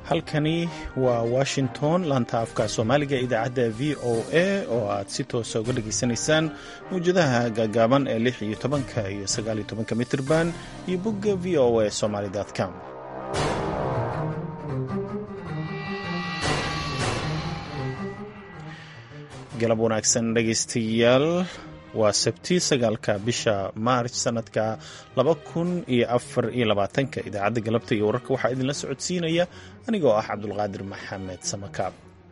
halkani waa washington laanta afka soomaaliga idaacadda v o a oo aad si toosa uga dhageysanaysaan mawjadaha gaagaaban ee 16 iyo 19 mitirban iyo bogga v o a somali.com. galab wanaagsan dhegaystayaal, waa sabti 9 bisha maarch sanadka 2024. idaacadda galabta iyo wararka waxaa idinla socodsiinaya anigoo ah cabdulqaadir maxamed samakaab.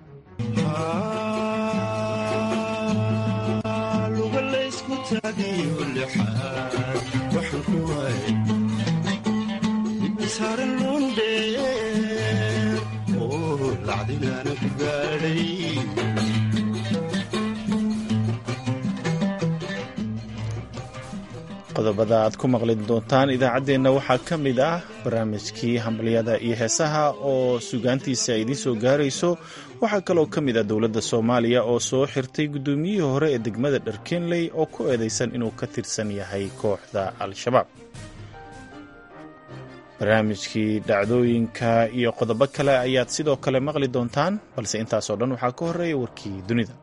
qodobada aad ku maqli doontaan idaacaddeenna waxaa ka mid ah barnaamijkii hambalyada iyo heesaha oo sugaantiisa idiin soo gaarayso. waxaa kaloo ka mid ah dowladda soomaaliya oo soo xirtay guddoomiyihii hore ee degmada dharkeenley oo ku eedaysan inuu ka tirsan yahay kooxda al-shabaab. barnaamijkii dhacdooyinka iyo qodobo kale ayaad sidoo kale maqli doontaan, balse intaasoo dhan waxaa ka horreeya warkii dunida.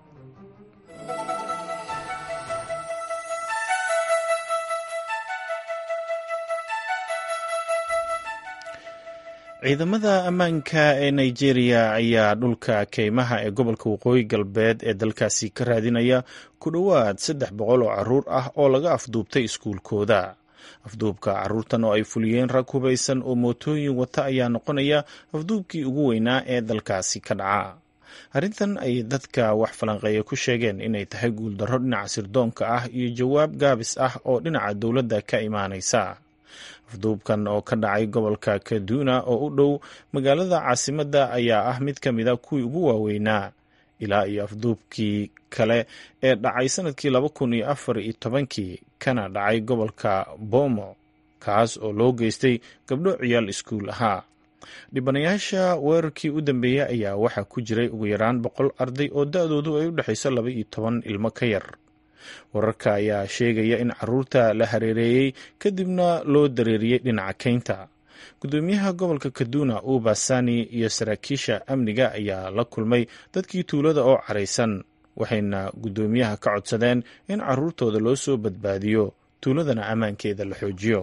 ciidamada ammaanka ee Nigeria ayaa dhulka keymaha ee gobolka waqooyi galbeed ee dalkaasi ka raadinaya ku dhowaad 300 oo caruur ah oo laga afduubtay iskuulkooda. afduubka caruurtan oo ay fuliyeen rag hubaysan oo mootooyin wata ayaa noqonaya afduubkii ugu weynaa ee dalkaasi ka dhaca. arrintan ay dadka wax falanqeeya ku sheegeen inay tahay guuldarro dhinaca sirdoonka ah iyo jawaab gaabis ah oo dhinaca dowladda ka imaanaysa. afduubkan oo ka dhacay gobolka Kaduna oo u dhow magaalada caasimadda ayaa ah mid ka mid a kuwii ugu waaweynaa ilaa iyo afduubkii kale ee dhacay sanadkii 2014 kana dhacay gobolka Bomo, kaas oo loo geystay gabdho ciyaal iskuul ahaa. dhibanayaasha weerarkii u dambeeyey ayaa waxaa ku jiray ugu yaraan 100 arday oo da'doodu ay u dhexayso 12 ilmo ka yar. wararka ayaa sheegaya in caruurta la hareereeyey kadibna loo dareeriyey dhinaca keynta. gudoomiyaha gobolka Kaduna Uba Sani iyo saraakiisha amniga ayaa la kulmay dadkii tuulada oo caraysan, waxayna gudoomiyaha ka codsadeen in caruurtooda loo soo badbaadiyo tuuladana ammaankeeda la xoojiyo.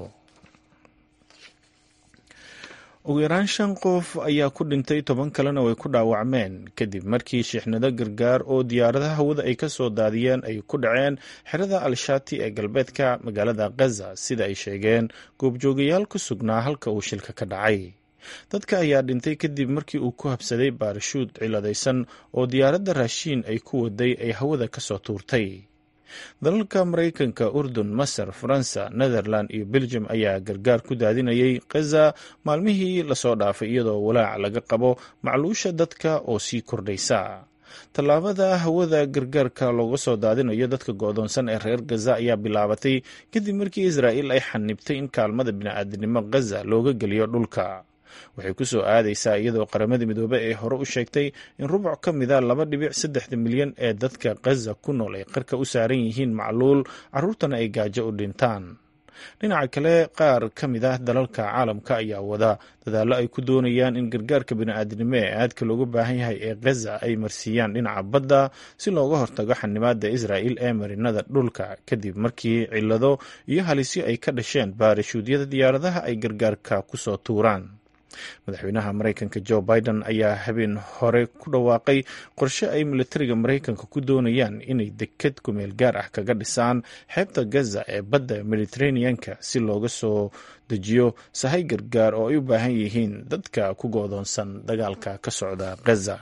ugu yaraan 5 qof ayaa ku dhintay, 10 kalena way ku dhaawacmeen kadib markii shixnado gargaar oo diyaaradaha hawada ay ka soo daadiyeen ay ku dhaceen xerada al-Shati ee galbeedka magaalada Gaza, sida ay sheegeen goobjoogayaal ku sugnaa halka uu shilka ka dhacay. dadka ayaa dhintay kadib markii uu ku habsaday baarashuud ciladaysan oo diyaaradda raashiin ay ku waday ay hawada ka soo tuurtay. dalalka Mareykanka, Urdun, Masar, Faransa, Netherland iyo Belgium ayaa gargaar ku daadinayay Gaza maalmihii lasoo dhaafay, iyadoo walaac laga qabo macluusha dadka oo sii kordhaysa. tallaabada hawada gargaarka looga soo daadinayo dadka go'doonsan ee reer Gaza ayaa bilaabatay kadib markii Israa'iil ay xanibtay in kaalmada bini'aadanimo Gaza looga geliyo dhulka. waxay ku soo aadaysaa iyadoo qaramada midoobay ee hore u sheegtay in rubuc ka mida 2.3 milyan ee dadka Gaza ku nool ay qarka u saaran yihiin macluul, caruurtana ay gaajo u dhintaan. dhinaca kale, qaar ka mid ah dalalka caalamka ayaa wada dadaallo ay ku doonayaan in gargaarka bini'aadanimo ee aadka loogu baahan yahay ee Gaza ay marsiiyaan dhinaca badda si looga hortago xanimaadda Israa'iil ee marinada dhulka kadib markii cillado iyo halisyo ay ka dhasheen baarashuudyada diyaaradaha ay gargaarka ku soo tuuraan. madaxweynaha Mareykanka Joe Biden ayaa habeen hore ku dhawaaqay qorshe ay militariga Mareykanka ku doonayaan inay deked ku meel gaar ah kaga dhisaan xeebta Gaza ee badda Mediterranean-ka si looga soo dejiyo sahay gargaar oo ay u baahan yihiin dadka ku go'doonsan dagaalka ka socda Gaza.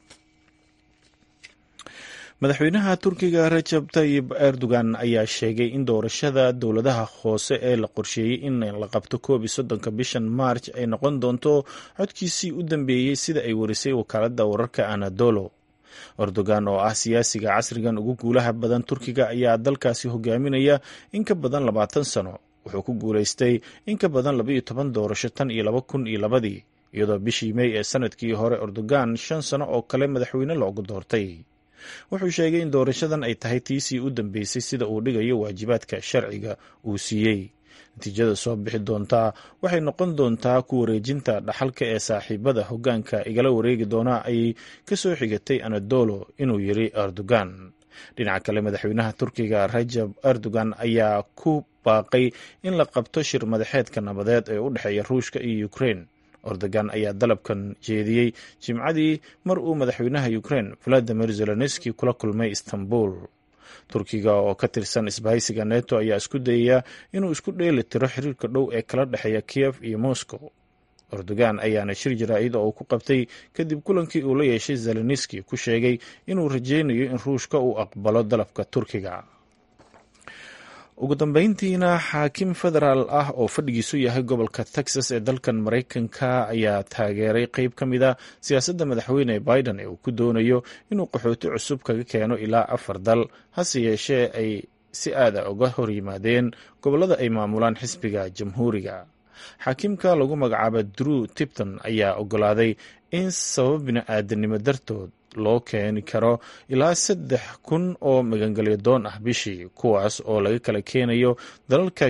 madaxweynaha Turkiga Recep Tayyip Erdogan ayaa sheegay in doorashada dowladaha hoose ee la qorsheeyey in la qabto 31 bishan March ay noqon doonto codkiisii u dambeeyey, sida ay warisay wakaaladda wararka Anadolu. Erdogan oo ah siyaasiga casrigan ugu guulaha badan Turkiga ayaa dalkaasi hogaaminaya in ka badan 20 sano. wuxuu ku guulaystay in ka badan 12 doorasho tan iyo 2002, iyadoo bishii May ee sanadkii hore Erdogan 5 sano oo kale madaxweyne loogu doortay. wuxuu sheegay in doorashadan ay tahay tiisii u dambeysay sida uu dhigayo waajibaadka sharciga uu siiyey. natiijada soo bixi doontaa waxay noqon doontaa ku wareejinta dhaxalka ee saaxiibada hoggaanka igala wareegi doona ayay ka soo xigatay Anadolu inuu yiri Erdogan. dhinaca kale madaxweynaha Turkiga Rajab Erdogan ayaa ku baaqay in la qabto shir madaxeedka nabadeed ee u dhexeeya Ruushka iyo Ukraine. Erdogan ayaa dalabkan jeediyey Jimcadii mar uu madaxweynaha Ukraine Volodymyr Zelensky kula kulmay Istanbul. Turkiga oo ka tirsan isbahaysiga NATO ayaa isku dayaya inuu isku dheeli tiro xiriirka dhow ee kala dhexeeya Kiev iyo Moscow. Erdogan ayaana shir jaraa'id oo ku qabtay kadib kulankii uu la yeeshay Zelensky ku sheegay inuu rajeynayo in Ruushka uu aqbalo dalabka Turkiga. ugu dambeyntiina xaakim federaal ah oo fadhigiisu yahay gobolka Texas ee dalkan Mareykanka ayaa taageeray qayb ka mid ah siyaasadda madaxweyne Biden ee uu ku doonayo inuu qaxooti cusub kaga keeno ilaa 4 dal, hase yeeshee ay si aad ah uga hor yimaadeen gobollada ay maamulaan xisbiga jamhuuriga. xaakimka lagu magacaabo Drew Tipton ayaa ogolaaday in sabab bini'aadanimo dartood loo keeni karo ilaa 3,000 oo magangelyo doon ah bishii, kuwaas oo laga kala keenayo dalalka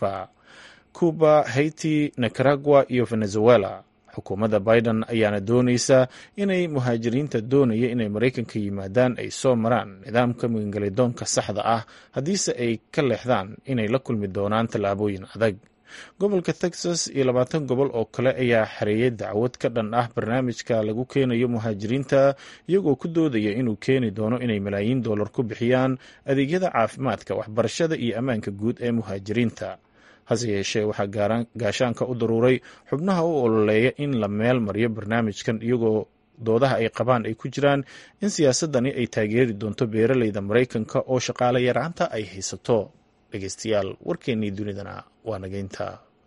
Cuba, Haiti, Nicaragua iyo Venezuela. xukuumadda Biden ayaana doonaysa inay muhaajiriinta doonaya inay Mareykanka yimaadaan ay soo maraan nidaamka magangelyo doonka saxda ah, haddiise ay ka leexdaan inay la kulmi doonaan tallaabooyin adag. gobolka Texas iyo 20 gobol oo kale ayaa xareeyay dacwad ka dhan ah barnaamijka lagu keenayo muhaajiriinta, iyagoo ku doodaya inuu keeni doono inay malaayiin dollar ku bixiyaan adeegyada caafimaadka, waxbarashada iyo ammaanka guud ee muhaajiriinta. hase yeeshee waxaa gaashaanka u daruuray xubnaha u ololeeya in la meel mariyo barnaamijkan, iyagoo doodaha ay qabaan ay ku jiraan in siyaasadani ay taageeri doonto beeraleyda Mareykanka oo shaqaale yaraanta ay haysato. dhegeystayaal, warkeennii dunidana waa nageynta.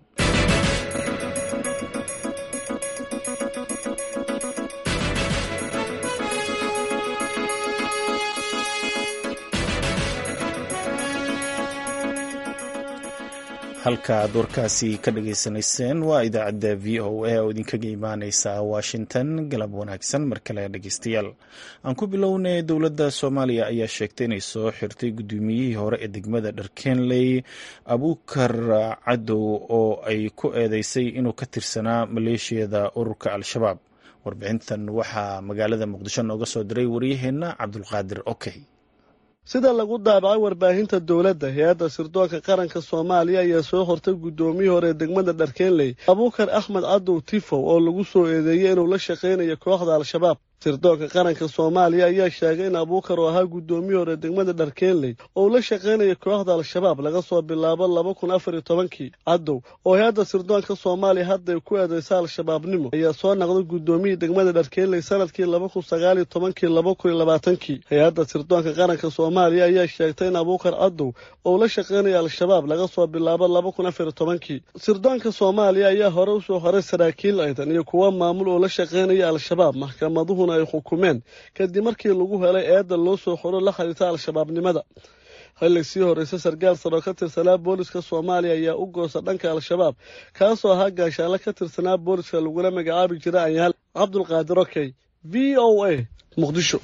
halka aad warkaasi ka dhageysanayseen waa idaacadda VOA oo idinkaga imaaneysa Washington. galab wanaagsan mar kale dhegeystayaal. aan ku bilownay dowladda Soomaaliya ayaa sheegtay inay soo xirtay gudoomiyihii hore ee degmada Dharkeenley Abuukar Cadow oo ay ku eedeysay inuu ka tirsanaa maleeshiyada ururka Al-Shabaab. warbixintan waxaa magaalada Muqdisho nooga soo diray wariyaheenna Cabdulqaadir Okey. sida lagu daabacay warbaahinta dowladda, hay-adda sirdoonka qaranka Soomaaliya ayaa soo hortay gudoomiyihii hore ee degmada Dharkeenley Abuukar Axmed Cadow Tifow oo lagu soo eedeeyay inuu la shaqeynayo kooxda Al-Shabaab. sirdoonka qaranka Soomaaliya ayaa sheegay in Abuukar oo ahaa gudoomiyihii hore degmada Dharkeenley oo la shaqeynayo kooxda Al-Shabaab laga soo bilaabo 2014. Cadow oo hay-adda sirdoonka Soomaaliya hadda ku eedeysay Al-Shabaabnimo ayaa soo noqday gudoomiyihii degmada Dharkeenley sanadkii 2019-2020. hay-adda sirdoonka qaranka Soomaaliya ayaa sheegtay in Abuukar Cadow oo la shaqeynayo Al-Shabaab laga soo bilaabo 2014. sirdoonka Soomaaliya ayaa hore u soo horay saraakiil ciidan iyo kuwa maamul oo la shaqeynaya Al-Shabaab maxkamaduhuna ay xukumeen kadib markii lagu helay eedda loo soo xoro la xiriirta Al-Shabaabnimada. xilli sii horeysa sargaal sare oo ka tirsanaa booliska Soomaaliya ayaa u goosa dhanka Al-Shabaab, kaasoo ahaa gaashaale ka tirsanaa booliska lagula magacaabi jiray Anyaal. Cabdulqaadir Okey, VOA, Muqdisho.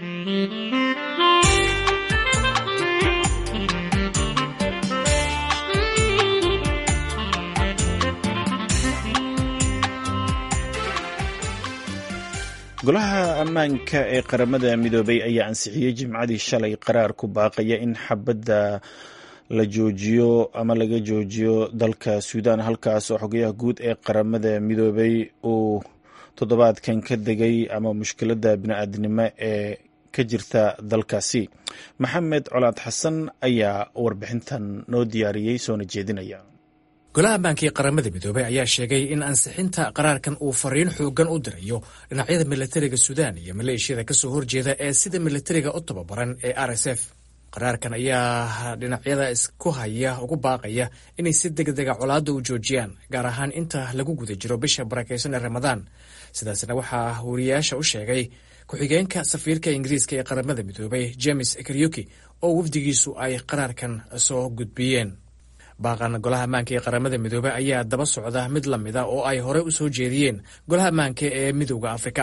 golaha ammaanka ee qaramada midoobay ayaa ansixiyey Jimcadii shalay qaraar ku baaqaya in xabadda la joojiyo ama laga joojiyo dalka Suudaan, halkaas oo xogayaha guud ee qaramada midoobay uu toddobaadkan ka degay ama mushkiladda bini'aadanimo ee ka jirta dalkaasi. Maxamed Colaad Xasan ayaa warbixintan noo diyaariyey soona jeedinaya. golaha ammaanka ee qaramada midoobay ayaa sheegay in ansixinta qaraarkan uu fariin xoogan u dirayo dhinacyada milatariga Suudaan iyo maleeshiyada ka soo horjeeda ee sida milatariga u tababaran ee RSF. qaraarkan ayaa dhinacyada isku haya ugu baaqaya inay si degdega colaadda u joojiyaan, gaar ahaan inta lagu guda jiro bisha barakeysan ee Ramadaan. sidaasna waxaa wariyaasha u sheegay ku-xigeenka safiirka Ingiriiska ee qaramada midoobay James Kariuki oo wafdigiisu ay qaraarkan soo gudbiyeen. baaqan golaha ammaanka ee qaramada midoobay ayaa daba socda mid la mid ah oo ay hore u soo jeediyeen golaha ammaanka ee midowda Afrika.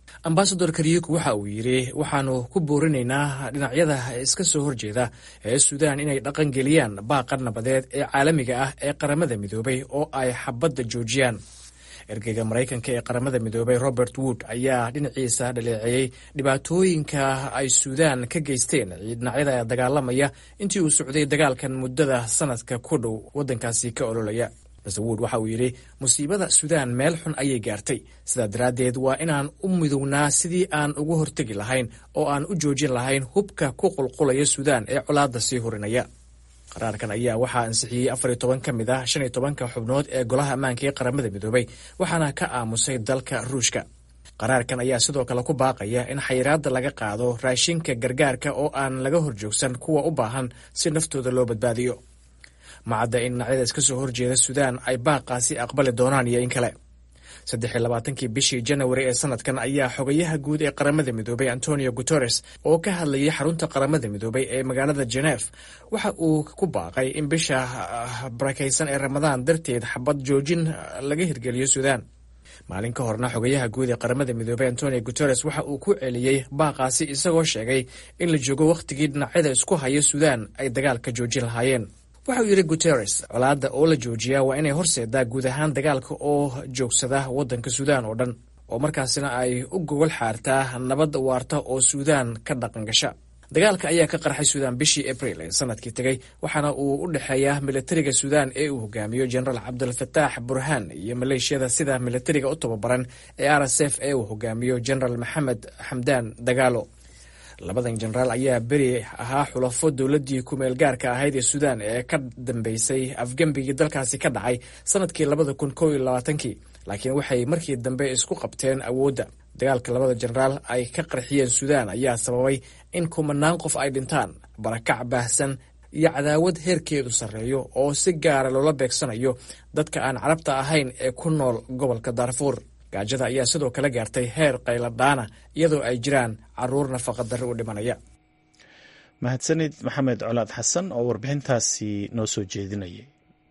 ambasador karyuku waxa uu yidhi waxaanu ku boorinaynaa dhinacyada iska soo horjeeda ee suudaan inay dhaqan geliyaan baaqa nabadeed ee caalamiga ah ee qaramada midoobay oo ay xabadda joojiyaan. ergeyga maraykanka ee qaramada midoobay Robert Wood ayaa dhinaciisa dhaleeceeyey dhibaatooyinka ay suudaan ka geysteen dhinacyada dagaalamaya intii uu socday dagaalkan muddada sanadka ku dhow waddankaasi ka ololaya. Mr. Wood waxa uu yidhi musiibada suudaan meel xun ayay gaartay, sidaa daraaddeed waa inaan u midownaa sidii aan uga hortegi lahayn oo aan u joojin lahayn hubka ku qulqulaya suudaan ee colaadda sii hurinaya. qaraarkan ayaa waxaa ansixiyey 14 ka mid ah 15 xubnood ee golaha ammaanka ee qaramada midoobay, waxaana ka aamusay dalka Ruushka. qaraarkan ayaa sidoo kale ku baaqaya in xayiraadda laga qaado raashinka gargaarka oo aan laga horjoogsan kuwa u baahan si naftooda loo badbaadiyo. macadda in dhinacyada iska soo horjeeda suudaan ay baaqaasi aqbali doonaan iyo in kale. 23 bishii Janawari ee sanadkan ayaa xogayaha guud ee qaramada midoobay Antonio Guterres oo ka hadlayay xarunta qaramada midoobay ee magaalada Geneva waxa uu ku baaqay in bisha barakaysan ee Ramadaan darteed xabad joojin laga hirgeliyo Suudaan. maalin ka horna xogayaha guud ee qaramada midoobay Antonio Guterres waxa uu ku celiyey baaqaasi isagoo sheegay in la joogo waqtigii dhinacyada isku haya Suudaan ay dagaalka joojin lahaayeen. waxa uu yidhi Guterres colaadda oo la joojiyaa waa inay horseedaa guud ahaan dagaalka oo joogsada waddanka Suudaan oo dhan, oo markaasina ay u gogol xaartaa nabad waarta oo Suudaan ka dhaqan gasha. dagaalka ayaa ka qarxay Suudaan bishii Abriil ee sanadkii tegey, waxaana uu u dhexeeyaa militariga Suudaan ee uu hogaamiyo Generaal Cabdulfataax Burhaan iyo maleeshiyada sida militariga u tababaran ee RSF ee uu hogaamiyo Generaal Maxamed Xamdaan Dagaalo. labadan jenaraal ayaa beri ahaa xulafo dowladdii ku-meel gaarka ahayd ee Suudaan ee ka dambeysay afgembigii dalkaasi ka dhacay sanadkii 2021, laakiin waxay markii dambe isku qabteen awoodda. dagaalka labada jenaraal ay ka qarxiyeen Suudaan ayaa sababay in kumanaan qof ay dhintaan, barakac baahsan iyo cadaawad heerkeedu sarreeyo oo si gaara loola beegsanayo dadka aan carabta ahayn ee ku nool gobolka Darfuur. gaajada ayaa sidoo kale gaartay heer qayladhaana iyadoo ay jiraan caruur nafaqadarri u dhimanaya. mahadsanid maxamed colaad xasan oo warbixintaasi noo soo jeedinayay.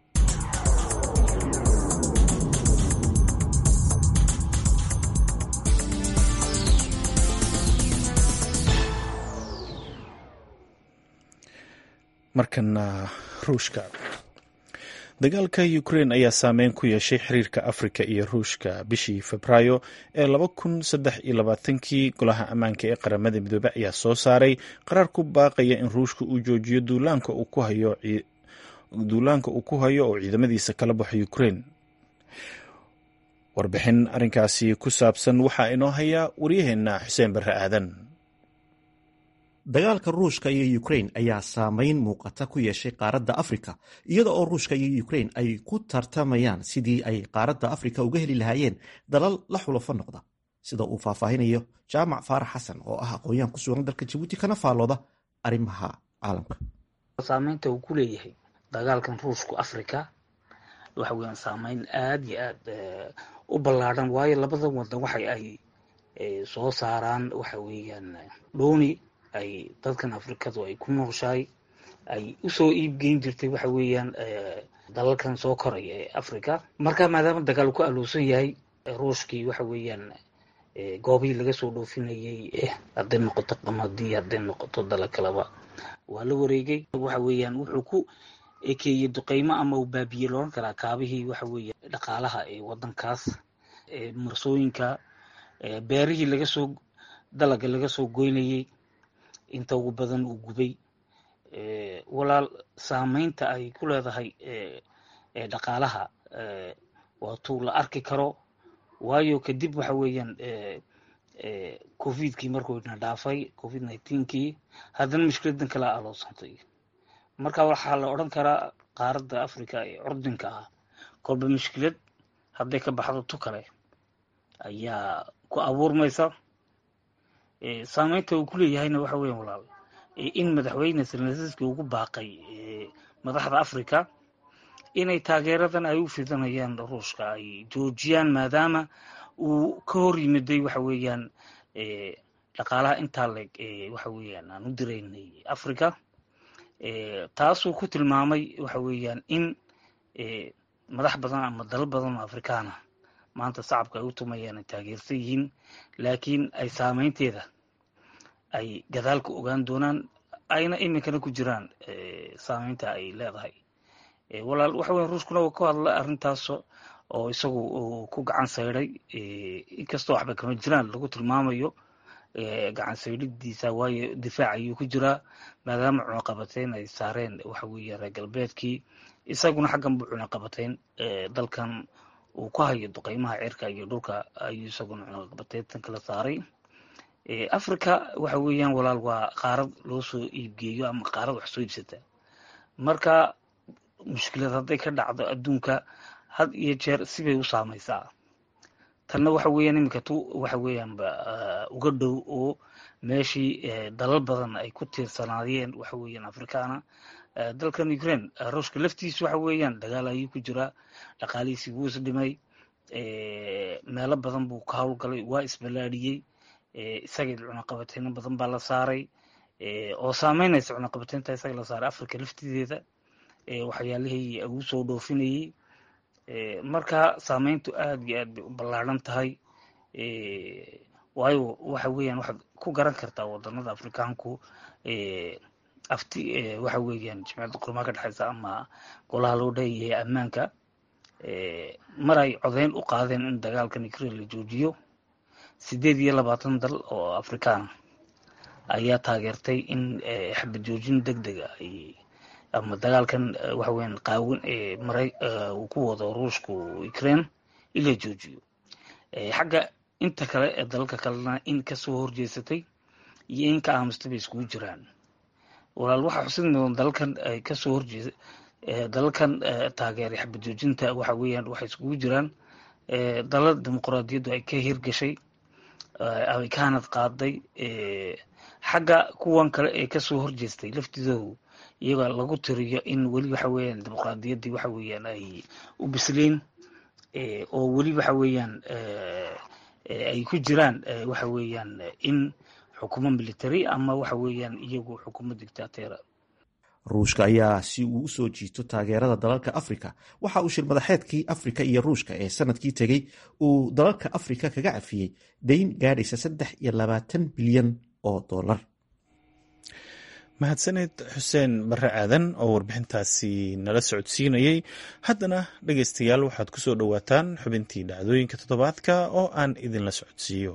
markana Ruushka. dagaalka Ukraine ayaa saameyn ku yeeshay xiriirka Afrika iyo Ruushka. bishii Febraayo ee 2023 golaha ammaanka ee qaramada midoobay ayaa soo saaray qaraar ku baaqaya in Ruushka uu joojiyo duulaanka uu ku hayo oo ciidamadiisa kala baxo Ukraine. warbixin arrinkaasi ku saabsan waxaa inoo haya waryaheena Xuseen Barre Aadan. dagaalka Ruushka iyo Ukraine ayaa saameyn muuqata ku yeeshay qaaradda Afrika, iyada oo Ruushka iyo Ukraine ay ku tartamayaan sidii ay qaaradda Afrika uga heli lahaayeen dalal la xulafo noqda, sida uu faahfaahinayo Jaamac Faarax Xasan oo ah aqoon-yahan ku sugan dalka Djibouti kana faallooda arrimaha caalamka. saameynta uu ku leeyahay dagaalkan Ruushku Afrika waxa weeyaan saameyn aad iyo aad u ballaaran, waayo labadan wadan waxa ay soo saaraan waxa weeyaan dooni ay dadkan Afrikadu ay ku nooshahay ay u soo iibgeyn jirtay waxa weeyaan dalalkan soo koraya ee Afrika. marka maadaama dagaal ku aloosan yahay Ruushkii waxa weeyaan goobihii laga soo dhoofinayay hadday noqoto qamadii, hadday noqoto dalal kaleba waa la wareegay. waxa weeyaan wuxuu ku ekeeyey duqeymo ama uu baabiyey looran karaa kaabihii waxa weeyaan dhaqaalaha ee wadankaas, marsooyinka, beerihii dalaga laga soo goynayay inta ugu badan uu gubay. walaal saameynta ay ku leedahay dhaqaalaha waatuu la arki karo, waayo kadib waxa weeyaan covidkii markuu ina dhaafay, covid-19kii haddana mushkiladan kala aloosantay. marka waxaa la odhan karaa qaaradda Afrika ee curdinka ah kolba mushkilad hadday ka baxdo tu kale ayaa ku abuurmaysa. saameynta uu ku leeyahayna waxa weeyaan walaal in madaxweyne Zelensky ugu baaqay madaxda Afrika inay taageeradan ay u fidanayaan Ruushka ay joojiyaan, maadaama uu ka hor yimiday waxa weeyaan dhaqaalaha intaa leeg waxa weeyaan aan u diraynay Afrika. taasuu ku tilmaamay waxa weeyaan in madax badan ama dalal badan oo Afrikaan ah maanta shacabka ay u tumayaan ay taageersan yihiin, laakiin ay saameynteeda ay gadaalka ogaan doonaan, ayna iminkana ku jiraan saameynta ay leedahay. walaal waxa weya ruushkuna waa ku hadla arrintaas oo isagu ku gacan sayday, inkastoo waxba kama jiraan lagu tilmaamayo gacan saydidiisa, waayo difaac ayuu ku jiraa maadaama cunaqabateyn ay saareen waxa weeye reer galbeedkii, isaguna xaggan buu cunaqabateyn dalkan uu ku hayo duqeymaha cirka iyo dhulka ayuu isaguna cunaqabateyntan kala saaray. Africa waxa weeyaan walaal waa qaarad loo soo iibgeeyo ama qaarad wax soo iibsata, marka mushkilad hadday ka dhacdo adduunka had iyo jeer sibay u saamaysaa. tanna waxa weeyaan iminka waxa weeyaan uga dhow oo meeshii dalal badan ay ku tiirsanaayeen waxa weeyaan afrikaana, dalkan Ukraine ruushka laftiisa waxa weeyaan dagaal ayuu ku jiraa, dhaqaalihiisii wuu is dhimay, meelo badan buu ka howlgalay, waa isbalaadhiyey, isaga cunaqabateyn badan baa la saaray oo saameynaysa cunaqabateynta isaga la saaray Afrika laftideeda, waxyaalihii ugu soo dhoofinayay. marka saameyntu aad iyo aad bay u ballaaran tahay, waayo waxa weeyaan waxaad ku garan kartaa wadanada afrikaanku afti waxa weeyaan jimciyadda qurumaha ka dhexeysa ama golaha loo dheeyahay ammaanka, mar ay codeyn u qaadeen in dagaalkan Ukraine la joojiyo. 28 dal oo afrikaan ayaa taageertay in xabad joojin degdeg ah ama dagaalkan waxa weeyaan qaawin maray uu ku wado ruushku Ukraine ila joojiyo. xagga inta kale ee dalalka kalena in ka soo horjeesatay iyo in ka aamustay bay iskugu jiraan. walaal waxa xusid mudan dalalkan ay ka soo horjeesay dalalkan taageeray xabad joojinta waxa weeyaan waxay iskugu jiraan dalal dimuqraadiyaddu ay ka hirgashay, ay kaanad qaaday, xagga kuwan kale ee ka soo horjeestay laftidoodu iyaga lagu tiriyo in weli waxa weeyaan dimuqraadiyaddii waxa weeyaan ay u bisleen, oo weli waxa weeyaan ay ku jiraan waxa weeyaan in xukumo military ama waxa weeyaan iyagu xukumo dictator. ruushka ayaa si uu u soo jiito taageerada dalalka Afrika waxa uu shir madaxeedkii Afrika iyo Ruushka ee sanadkii tegey uu dalalka Afrika kaga cafiyey dayn gaadhaysa $23 bilyan oo dollar. mahadsaned xuseen barre aadan oo warbixintaasi nala socodsiinayay. haddana dhegaystayaal waxaad ku soo dhowaataan xubintii dhacdooyinka toddobaadka oo aan idinla socodsiiyo.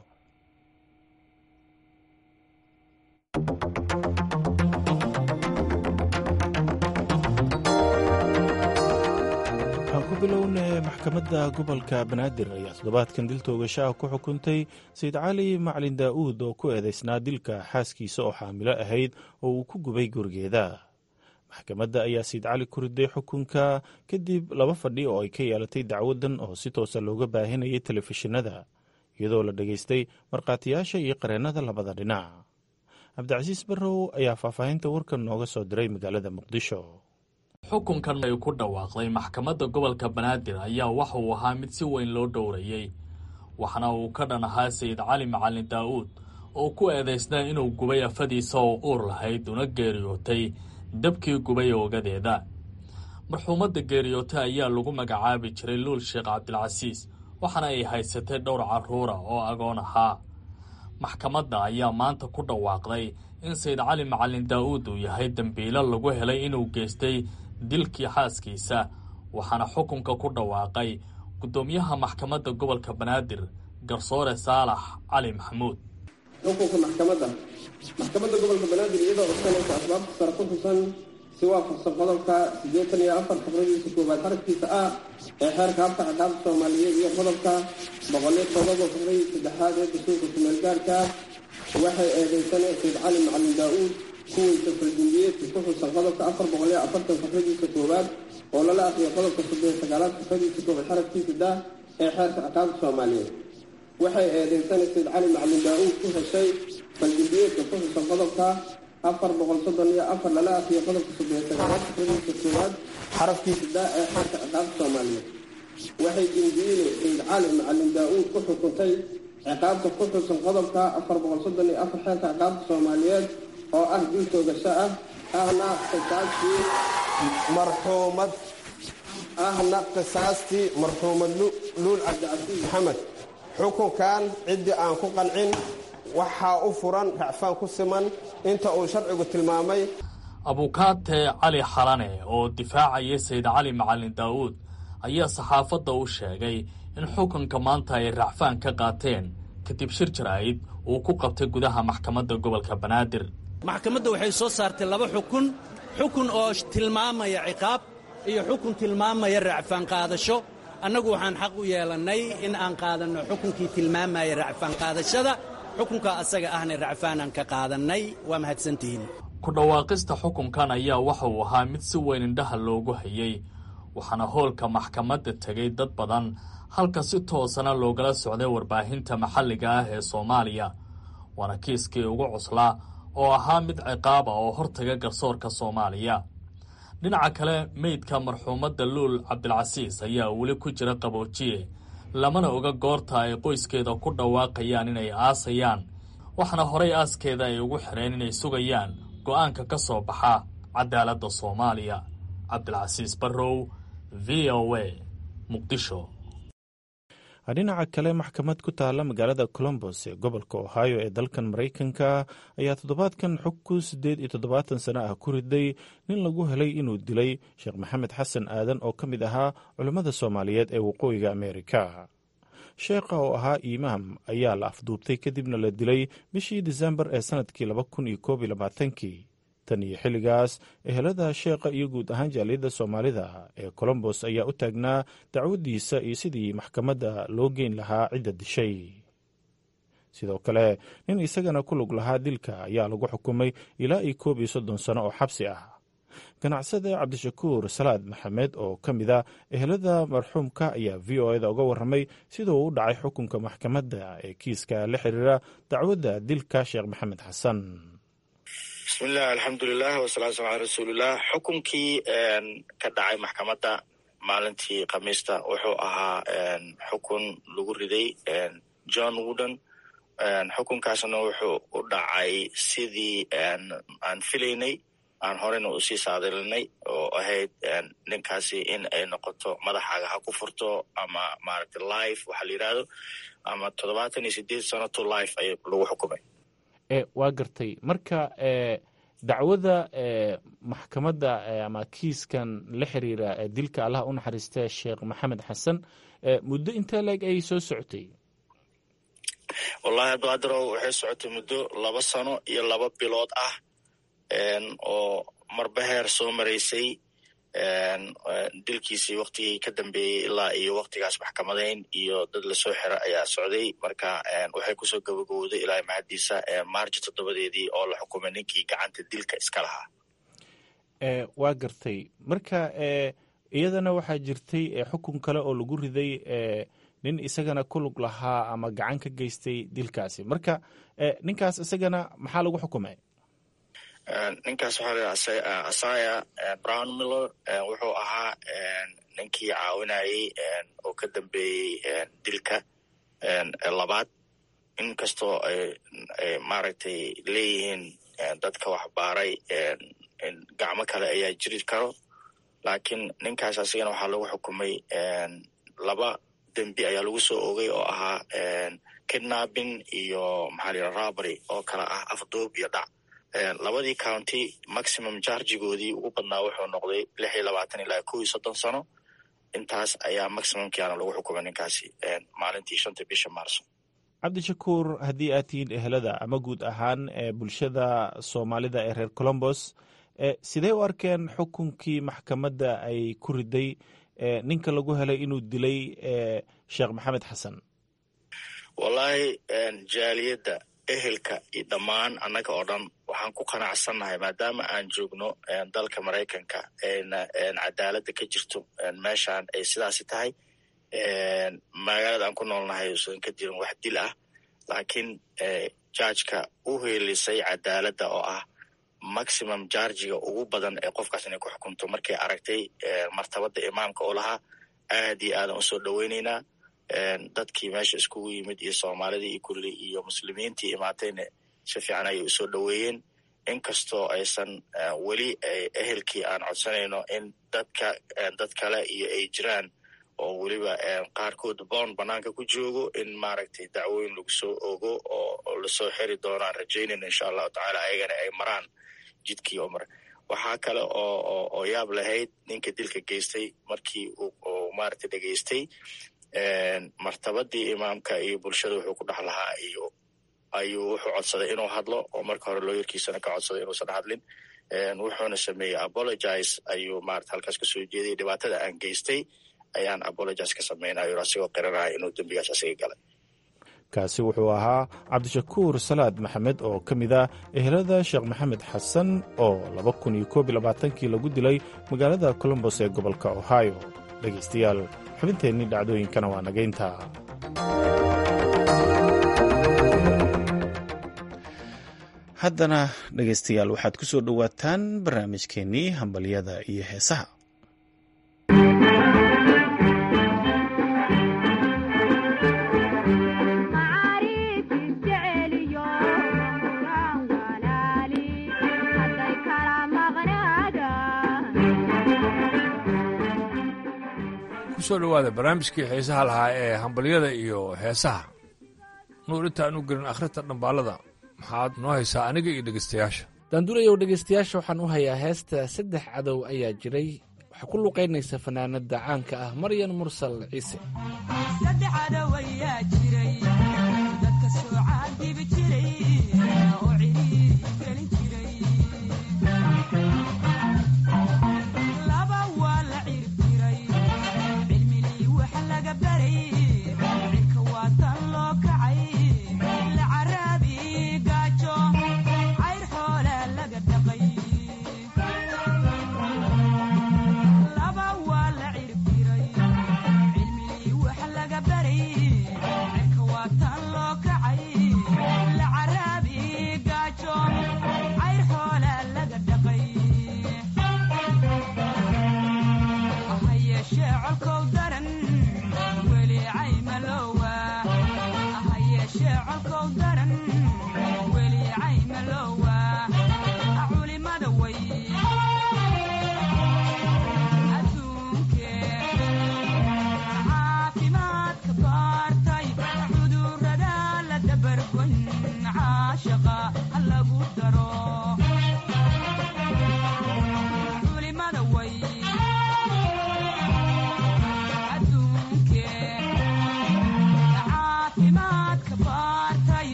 waxaan ku bilownay maxkamadda gobolka banaadir ayaa toddobaadkan dil toogashaha ku xukuntay sayid cali macalin daa'uud oo ku eedeysnaa dilka xaaskiisa oo xaamilo ahayd oo uu ku gubay gurigeeda. maxkamadda ayaa sayid cali ku riday xukunka kadib 2 fadhi oo ay ka yeelatay dacwadan oo si toosa looga baahinayay telefishinada, iyadoo la dhegaystay markhaatiyaasha iyo qareennada labada dhinac. cabdicasiis barrow ayaa faahfaahinta warkan nooga soo diray magaalada muqdisho. xukunkan ay ku dhawaaqday maxkamadda gobolka banaadir ayaa waxa uu ahaa mid si weyn loo dhowrayey, waxaana uu ka dhan ahaa sayid cali macalin daa'uud oo ku eedaysnaa inuu gubay afadiisa oo uur lahayd una geeriyootay dabkii gubay oogadeeda. marxuumadda geeriyootay ayaa lagu magacaabi jiray luul sheekh cabdilcasiis, waxaana ay haysatay dhowr carruura oo agoon ahaa. maxkamadda ayaa maanta ku dhawaaqday in sayid cali macalin daa'uud uu yahay dembiilo lagu helay inuu geystay dilkii xaaskiisa, waxaana xukunka ku dhawaaqay guddoomiyaha maxkamadda gobolka banaadir garsoore saalax cali maxamuud. xukunka maxkamadda gobolka banaadir iyadoo codsanaysa asbaabta sare ku xusan si waafaqsan qodobka 84 fakradiisa koowaad xarafkiisa ah ee xeerka habka ciqaabta soomaaliyeed iyo qodobka 107 fakradiisa saddexaad ee dastuurka kumeelgaarka waxay eedeysaneen sayid cali macalin daa'uud kuwiisa faldambiyeedka ku xusan qodobka 440 fakradiisa koowaad oo lala aqriyo qodobka 19 fakradiisa koowaad xarafkiisa da ee xeerka ciqaabta soomaaliyeed. waxay eedeysaneen sayid cali macalin daa'uud ku heshay faldambiyeedka ku xusan qodobka 434 lala aqriyo qodobka 19 fakradiisa koowaad xarafkiisa da ee xeerka ciqaabta soomaaliyeed. waxay dembiile sayid cali macalin daa'uud ku xukuntay ciqaabta ku xusan qodobka 434 xeerka ciqaabta soomaaliyeed oo ah dil toogasho ah ahna qisaastii marxuumad luul cabdicasiis maxamed xukunkan ciddii aan ku qancin waxaa u furan racfaan ku siman inta uu sharcigu tilmaamay. abukaate cali xalane oo difaacaya sayid cali macalin daa'uud ayaa saxaafadda u sheegay in xukunka maanta ay racfaan ka qaateen kadib shir jaraa'id uu ku qabtay gudaha maxkamadda gobolka banaadir. maxkamadda waxay soo saartay 2 xukun oo tilmaamaya ciqaab iyo xukun tilmaamaya racfaan qaadasho. annagu waxaan xaq u yeelannay in aan qaadanno xukunkii tilmaamaya racfaan qaadashada. xukunka asaga ahna racfaanaan ka qaadannay. waa mahadsantihiin. ku dhawaaqista xukunkan ayaa waxa uu ahaa mid si weyn indhaha loogu hayay, waxaana hoolka maxkamadda tegay dad badan, halka si toosana loogala socday warbaahinta maxalliga ah ee Soomaaliya. waana kiiskii ugu cuslaa oo ahaa mid ciqaab ah oo hortaga garsoorka Soomaaliya. dhinaca kale, meydka marxuumadda luul cabdilcasiis ayaa weli ku jira qaboojiye, lamana oga goorta ay qoyskeeda ku dhawaaqayaan inay aasayaan, waxaana horay aaskeeda ay ugu xireen inay sugayaan go'aanka ka soo baxa cadaaladda Soomaaliya. cabdilcasiis barrow, VOA, Muqdisho. dhinaca kale, maxkamad ku taalla magaalada colombos ee gobolka ohio ee dalkan maraykanka ayaa toddobaadkan xukun 87 sano ah ku riday nin lagu helay inuu dilay sheekh maxamed xasan aadan oo ka mid ahaa culimmada soomaaliyeed ee waqooyiga ameerika. sheekha oo ahaa imaam ayaa la afduubtay kadibna la dilay bishii disembar ee sanadkii 2021. tan iyo xilligaas ehelada sheekha iyo guud ahaan jaaliyadda soomaalida ee colombos ayaa u taagnaa dacwadiisa iyo sidii maxkamadda loo geyn lahaa cidda dishay. sidoo kale, nin isagana ku lug lahaa dilka ayaa lagu xukumay ilaa 31 sano oo xabsi ah. ganacsade cabdishakuur salaad maxamed oo ka mid a ehelada marxuumka ayaa v o eda uga warramay siduu u dhacay xukunka maxkamadda ee kiiska la xiriira dacwadda dilka sheekh maxamed xasan. bismillaah, alxamdulilah, wasalaatu ala rasuulilah. xukunkii ka dhacay maxkamadda maalintii khamiista wuxuu ahaa xukun lagu riday John Wooden. xukunkaasna wuxuu u dhacay sidii aan filaynay, aan horeyna usii saadilinay, oo ahayd ninkaasi in ay noqoto madaxaaga ha ku furto ama maaragta life waxa la yidhaahdo, ama 78 sano to life ay lagu xukumay. waa gartay. marka dacwada maxkamadda ama kiiskan la xiriira dilka allah u naxariistee sheekh maxamed xasan muddo intee leeg ay soo socotay? wallahi abdulqaadirow waxay socotay muddo 2 sano iyo 2 bilood ah, oo marba heer soo maraysay. dilkiisii waktigii ka dambeeyey ilaa iyo waktigaas maxkamadayn iyo dad lasoo xira ayaa socday. marka waxay kusoo gabagowday ilaa mahadiisa maarji 7 oo la xukumay ninkii gacanta dilka iska lahaa. waa gartay. marka iyadana waxaa jirtay xukun kale oo lagu riday nin isagana ku lug lahaa ama gacan ka geystay dilkaasi. marka ninkaas isagana maxaa lagu xukumay? ninkaas waxaa la Asaya Brown Miller. wuxuu ahaa ninkii caawinayay oo ka dambeeyey dilka labaad. inkastoo ay maaragtay leeyihiin dadka waxbaaray gacmo kale ayaa jiri karo, laakiin ninkaas asigana waxaa lagu xukumay 2 dembi ayaa lagu soo oogay oo ahaa kidnapping iyo maxaa la yidhaha robbery oo kala ah afduub iyo dhac. 2dii county maximum chargigoodii ugu badnaa wuxuu noqday 26 ilaa 31 sano. intaas ayaa maximumkiana lagu xukumay ninkaasi maalintii 5 bisha maarso. cabdishakuur, haddii aad tihiin ehelada ama guud ahaan bulshada soomaalida ee reer colombos, sidee u arkeen xukunkii maxkamadda ay ku riday ninka lagu helay inuu dilay sheekh maxamed xasan? wallaahi jaaliyadda, ehelka iyo dhammaan annaga oo dhan waxaan ku qanacsannahay, maadaama aan joogno dalka maraykanka cadaaladda ka jirto meeshaan ay sidaasi tahay. magaalada aan ku noolnahay usan ka jirin wax dil ah, laakiin jaajka u heelisay cadaaladda oo ah maximum jargiga ugu badan ee qofkaas inay ku xukunto markay aragtay martabada imaamka oo lahaa. aad iyo aadan usoo dhoweyneynaa. dadkii meesha iskugu yimid iyo soomaalidii iyo kulli iyo muslimiintii imaatayna si fiican ayay usoo dhoweeyeen, inkastoo aysan weli ehelkii aan codsanayno in dad kale iyo ay jiraan oo weliba qaarkood boon banaanka ku joogo in maaragtay dacwooyin lagu soo ogo oo lasoo xiri doonaan rajaynayna insha allahu tacaala ayagana ay maraan jidkii oo mara. waxaa kale oo yaab lahayd ninka dilka geystay markii uu maaragtay dhegaystay martabadii imaamka iyo bulshada wuxuu ku dhex lahaa ayuu wuxuu codsaday inuu hadlo oo marka hore looyarkiisana ka codsaday inuusan hadlin. wuxuuna sameeyey apologize ayuu maarata halkaas ka soo jeeday, dhibaatada aan geystay ayaan apologize ka samaynayo asigoo qiranaya inuu dembigaas asiga galay. kaasi wuxuu ahaa cabdishakuur salaad maxamed oo ka mid ah ehelada sheekh maxamed xasan oo 2021kii lagu dilay magaalada colombos ee gobolka ohio. dhegaystayaal, xubinteennii dhacdooyinkana waa nagaynta. haddana dhegaystayaal, waxaad ku soo dhowaataan barnaamijkeennii hambalyada iyo heesaha. kusoo dhawaada barnaamijkii xiisaha lahaa ee hambalyada iyo heesaha. nuur, inta aanu gelin akhrinta dhambaalada, maxaad noo haysaa aniga iyo dhegaystayaasha? daanduurayow, dhegaystayaasha waxaan u hayaa heesta 3 cadow ayaa jiray. waxaa ku luqaynaysa fanaanada caanka ah maryan mursal ciise.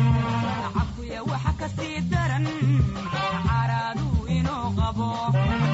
waxa ka sii daran caraadu inuu qabo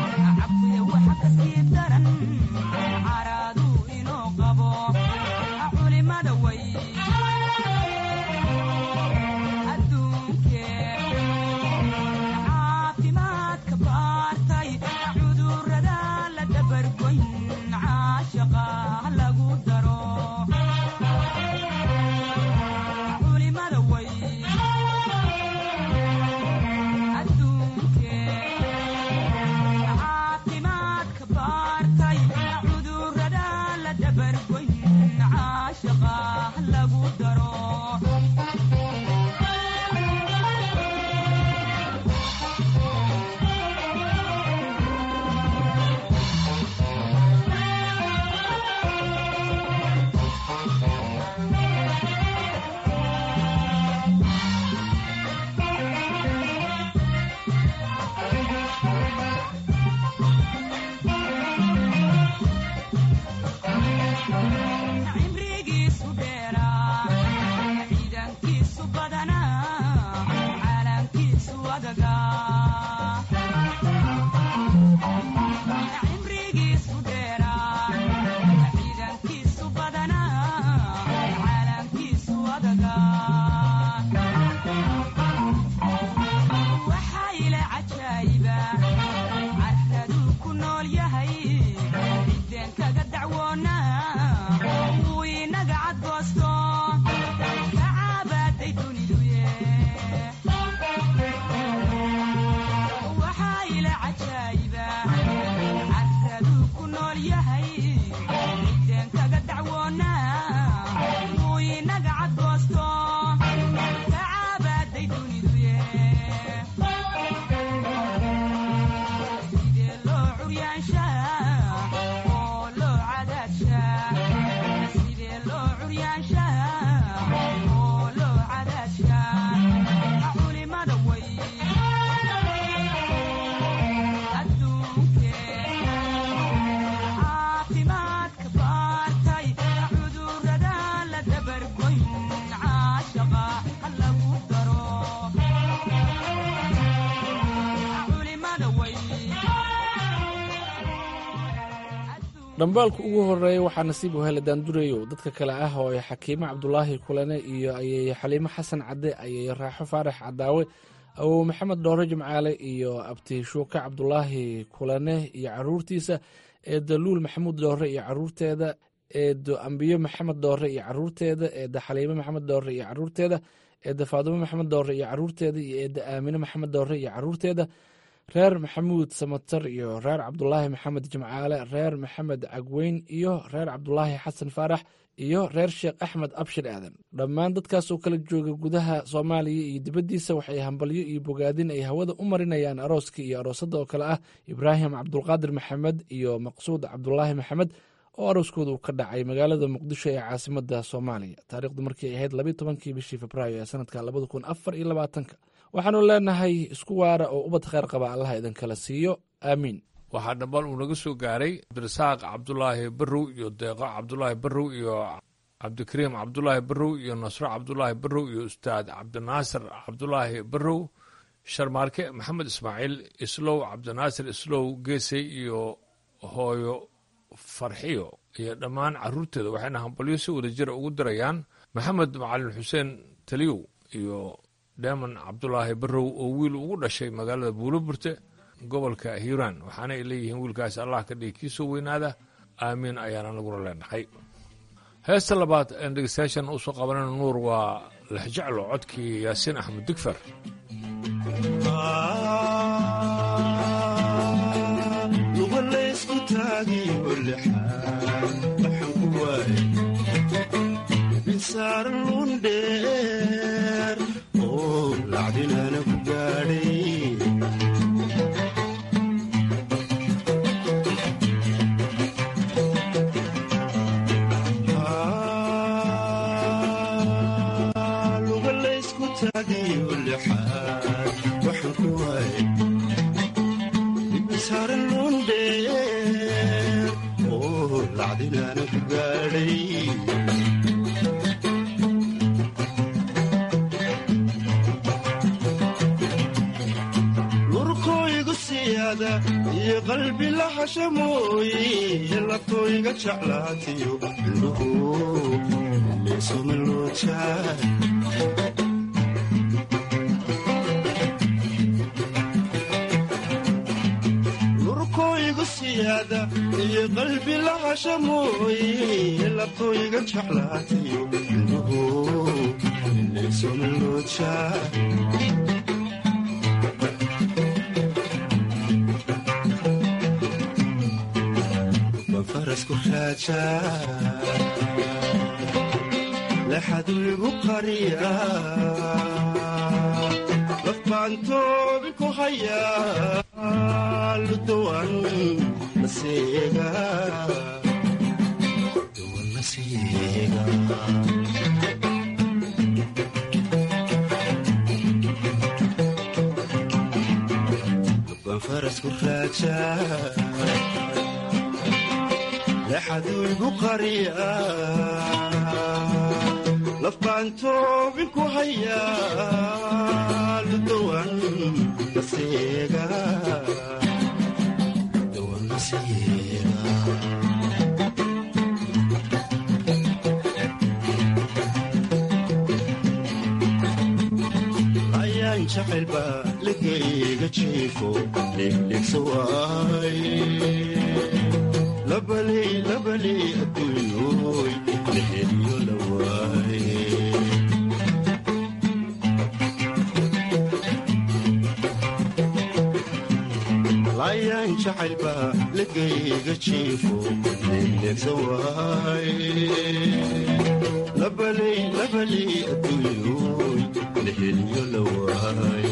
dhambaalku ugu horeeya waxaa nasiib u hele daandureyo dadka kale ah oo ay xakiimo cabdulaahi kulane iyo ayay xaliimo xasan cadde ayay raaxo faarax cadaawe awow maxamed dhoore jimcaale iyo abti shuuka cabdulaahi kulane iyo caruurtiisa eedo luul maxamuud dhoore iyo caruurteeda eedo ambiyo maxamed dhoore iyo caruurteeda eeda xaliimo maxamed dhoore iyo caruurteeda eeda faadumo maxamed dhoore iyo caruurteeda iyo eeda aamine maxamed dhoore iyo caruurteeda reer maxamuud samatar iyo reer cabdulaahi maxamed jimcaale reer maxamed cagweyn iyo reer cabdulaahi xasan faarax iyo reer sheekh axmed abshir aadan dhammaan dadkaasoo kala jooga gudaha soomaaliya iyo dibaddiisa waxay hambalyo iyo bogaadin ay hawada u marinayaan arooska iyo aroosadda oo kale ah ibraahim cabdulqaadir maxamed iyo maqsuud cabdulaahi maxamed oo arooskooda uu ka dhacay magaalada muqdisho ee caasimadda soomaaliya taariikhdu markii ay ahayd 12 bishii febraayo ee sanadka 2024 waxaanu leenahay isku waara oo ubad khayr qaba allaha idinkala siiyo aamiin waxaa dhambal uu naga soo gaaray cabdirasaaq cabdulaahi barrow iyo deeqo cabdulaahi barrow iyo cabdikariim cabdulaahi barrow iyo nasro cabdulaahi barrow iyo ustaad cabdinaasir cabdulaahi barrow sharmaarke maxamed ismaaciil islow cabdinaasir islow geesey iyo hooyo farxiyo iyo dhammaan caruurteeda waxayna hambalyo si wada jira ugu dirayaan maxamed macalin xuseen taliyow iyo dheeman cabdulaahi barrow oo wiil ugu dhashay magaalada buuloburte gobolka hiiraan waxaana ay leeyihiin wiilkaasi allah ka dhigi kii soo weynaada aamiin ayaana naguna leenahay heesta labaad aan dhegeystayaashan usoo qabanayno nuur waa lexjeclo codkii yaasiin axmed digfar lacdinana ku gaadhay luga laysku taagayo lixaad waxaan ku waayay ibisaaran lundheer oo lacdinana ku gaadhay iyo qalbi la hashamooye labtooyga jeclaatiyo indhuhu leesomalooja lurkooygu siyaada iyo qalbi la hashamooye labtooyga jeclaatiyo indhuhu leesomalooja laxadu igu qariya laf baan toobi ku hayaa ludawan nasiiga baan farasku raajaa leexaduu igu qariyaa laf baan toobin ku hayaa ludawan nasiiga ayaan jacaylba lagayga jiifo dhegdhegsa waay labaley adduunyooy laheliyo la waay ayaan jacaylba lagayga jiifo dhegdhegsa waay labaley adduunyooy laheliyo la waay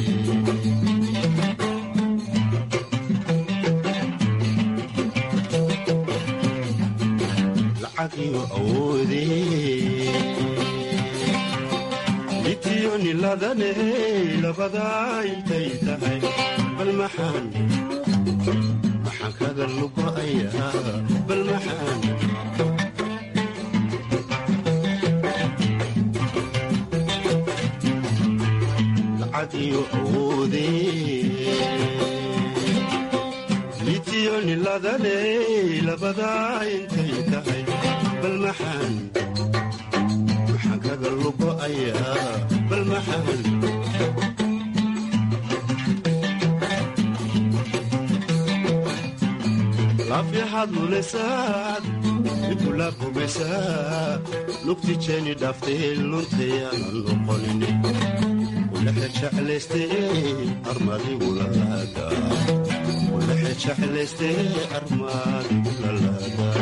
lacagiyo awoodee litiyo niladane labadaa intay tahay bal maxaan kaga lugo'ayaa bal maxaan lacagiyo awoodee litiyo niladane labadaa intay tahay bal maxaan kaga lugo'ayaa bal maxaan afyahaad lulaysaad ikula qubaysaa lugti jeeni dhaaftay luntayaanan noqonin ulaxe jeclaystay armadigula laadaa ulaxe jeclaystay armadigula laadaa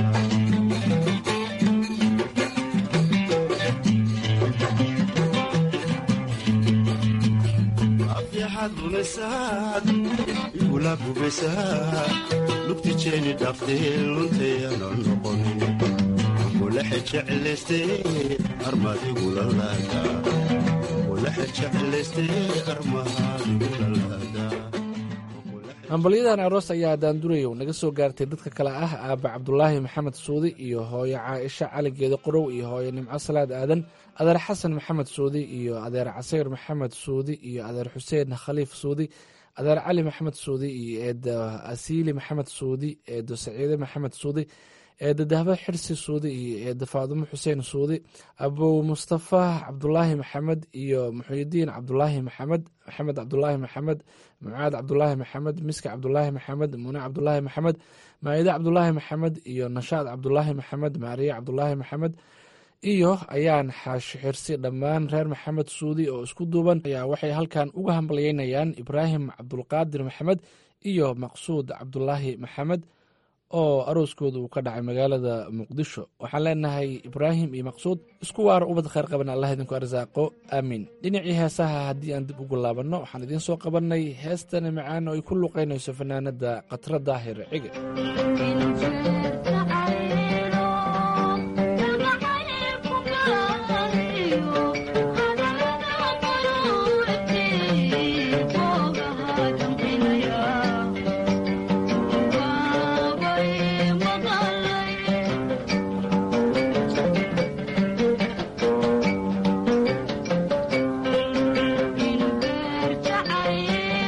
afyahaad lulaysaad ikula qubaysaa lugti jeeni dhaaftay luntayaanan noqonin ulaxe jeclaystay armadigula laadaa ulaxe jeclaystay armadigula laadaa hambalyadan aroos ayaa daandurayow naga soo gaartay dadka kale ah aabba cabdulaahi maxamed suudi iyo hooyo caaisha caligeeda qorow iyo hooyo nimco salaad aadan adeer xasan maxamed suudi iyo adeer casayr maxamed suudi iyo adeer xuseen khaliif suudi adeer cali maxamed suudi iyo eeda asiili maxamed suudi eedo saciide maxamed suudi eeda dahbe xirsi suudi iyo eeda faadumo xuseen suudi abow mustafa cabdulaahi maxamed iyo muxuyidiin cabdulaahi maxamed cabdulaahi maxamed mucaad cabdulaahi maxamed miska cabdulaahi maxamed mune cabdulaahi maxamed maa'ide cabdulaahi maxamed iyo nashaad cabdulaahi maxamed maariye cabdulaahi maxamed iyo ayaan xaashi xirsi dhammaan reer maxamed suudi oo isku duuban ayaa waxay halkan uga hambalyeynayaan ibraahim cabdulqaadir maxamed iyo maqsuud cabdulaahi maxamed oo arooskooda uu ka dhacay magaalada muqdisho waxaan leenahay ibraahim iyo maqsuud isku waara ubad khayr qaban allah idinku arsaaqo aamiin dhinacii heesaha haddii aan dib ugu laabanno waxaan idiin soo qabannay heestani macaan oo ay ku luqaynayso fanaanada khatra daahir cige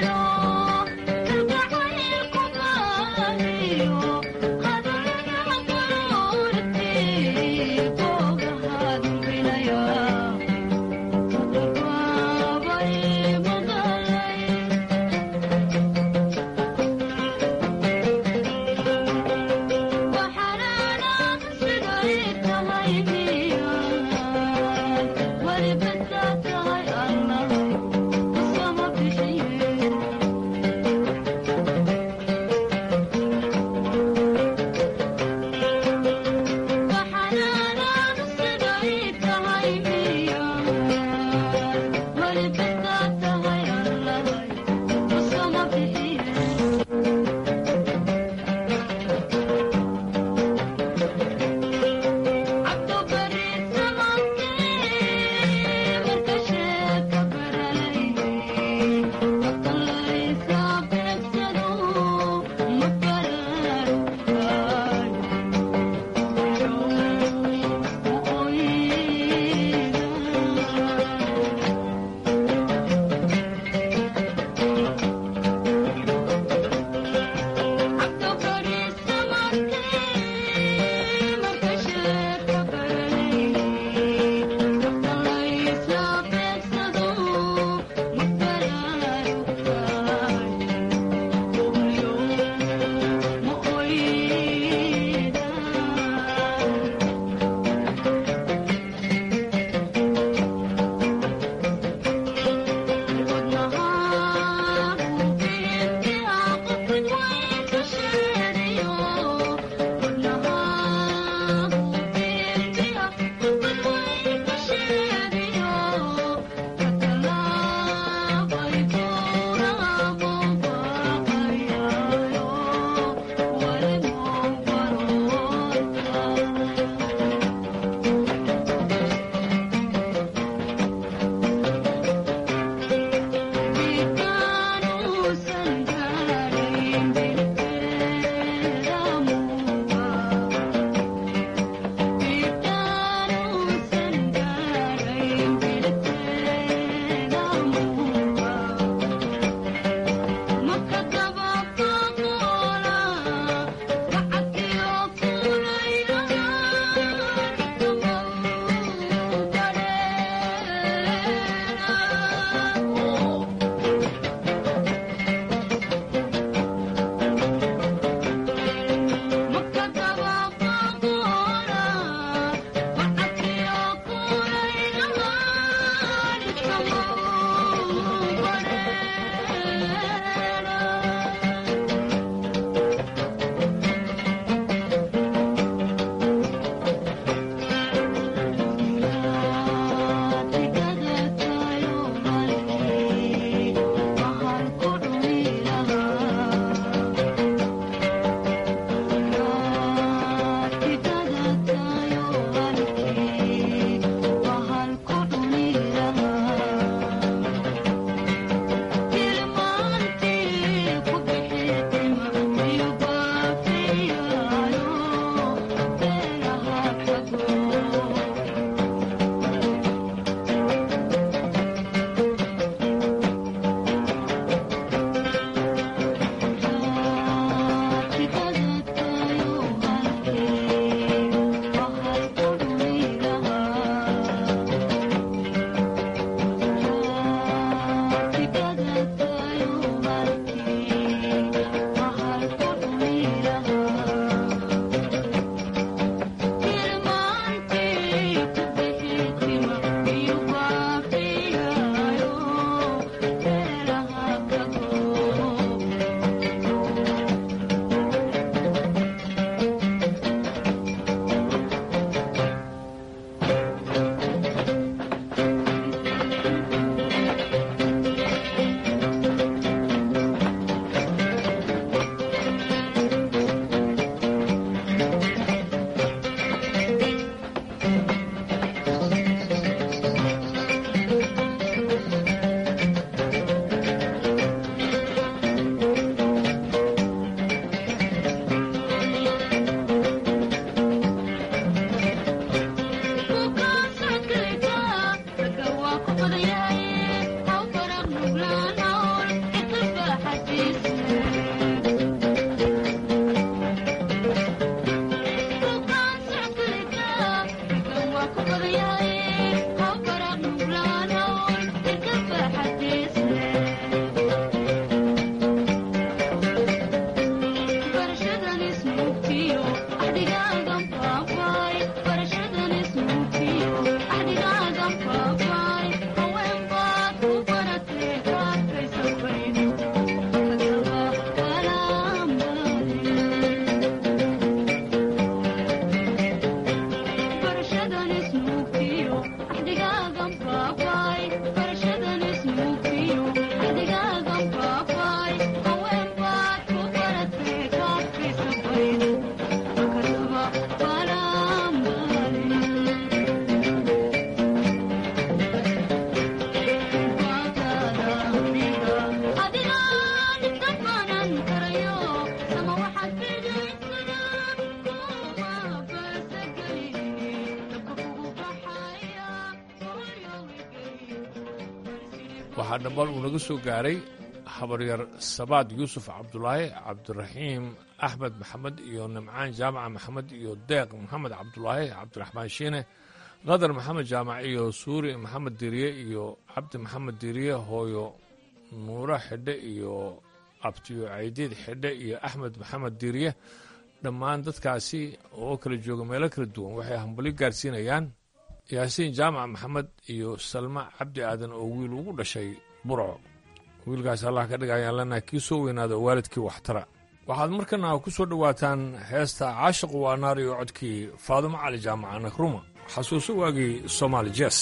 Thank you. waxaa dhambal uu naga soo gaaray habaryar sabaad yuusuf cabdulaahi, cabdiraxiim axmed maxamed iyo nimcaan jaamaca maxamed iyo deeq maxamed cabdulaahi, cabdiraxmaan shiine, qadar maxamed jaamac iyo suuri maxamed diriye iyo cabdi maxamed diriye, hooyo nuuro xidhe iyo abtiyo caydiid xidhe iyo axmed maxamed diriye. dhammaan dadkaasi oo kala jooga meelo kala duwan waxay hambali gaarsiinayaan yaasiin jaamac maxamed iyo salma cabdi aadan oo wiil ugu dhashay burco. wiilkaas allah ka dhigayaan lana kii soo weynaada oo waalidkii waxtara. waxaad markana ku soo dhowaataan heesta caashiqu waa naar iyo codkii faadumo cali jaamaca nakruma, xasuuso waagii Soomaali Jazz.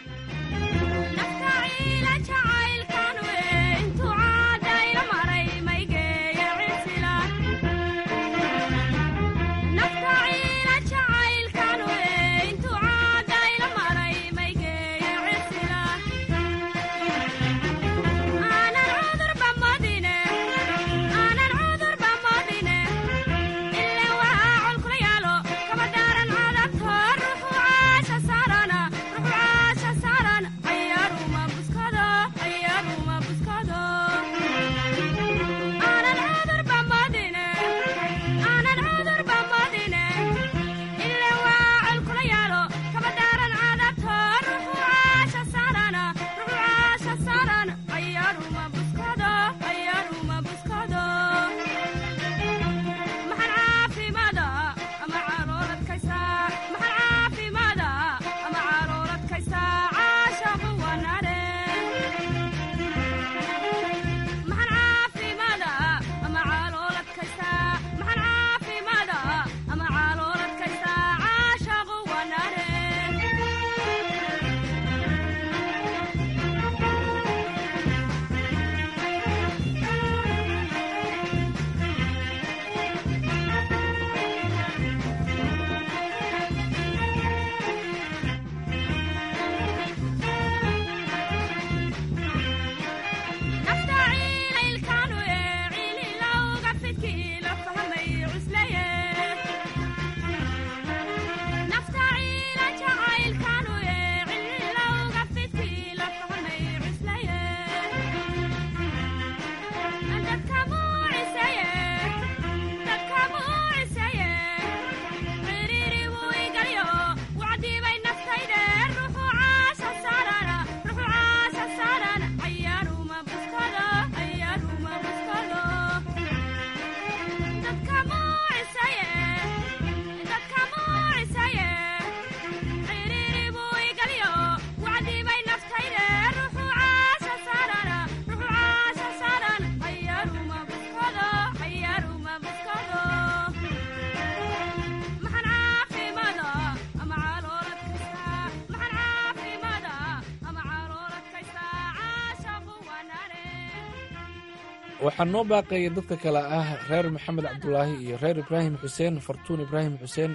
waxaa noo baaqaya dadka kale ah reer maxamed cabdulaahi iyo reer ibraahim xuseen, fartuun ibraahim xuseen,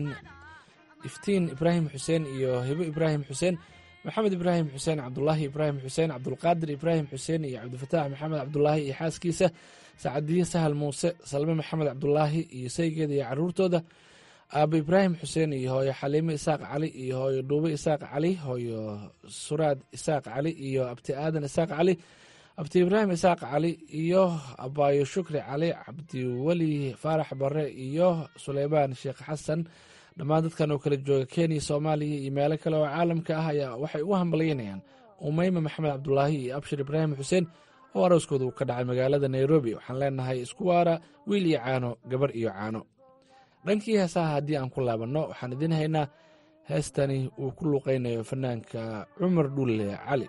iftiin ibraahim xuseen iyo hibo ibraahim xuseen, maxamed ibraahim xuseen, cabdulaahi ibraahim xuseen, cabdulqaadir ibraahim xuseen iyo cabdifataax maxamed cabdulaahi iyo xaaskiisa, sacadiye sahal muuse, salme maxamed cabdulaahi iyo saygeeda iyo caruurtooda, aabo ibraahim xuseen iyo hooyo xaliime isaaq cali iyo hooyo dhuube isaaq cali, hooyo suraad isaaq cali iyo abti aadan isaaq cali, abti ibraahim isaaq cali iyo abaayo shukri cali, cabdiweli faarax bare iyo suleymaan sheekh xasan. dhammaan dadkan oo kala jooga kenya, soomaaliya iyo meelo kale oo caalamka ah ayaa waxay ugu hambalyaynayaan umeyma maxamed cabdulaahi iyo abshir ibraahim xuseen oo arooskooda uu ka dhacay magaalada nairobi. waxaan leenahay isku waara, wiil iyo caano, gabar iyo caano. dhankii heesaha haddii aan ku laabanno, waxaan idiin haynaa heestani uu ku luuqaynayo fanaanka cumar dhulle cali.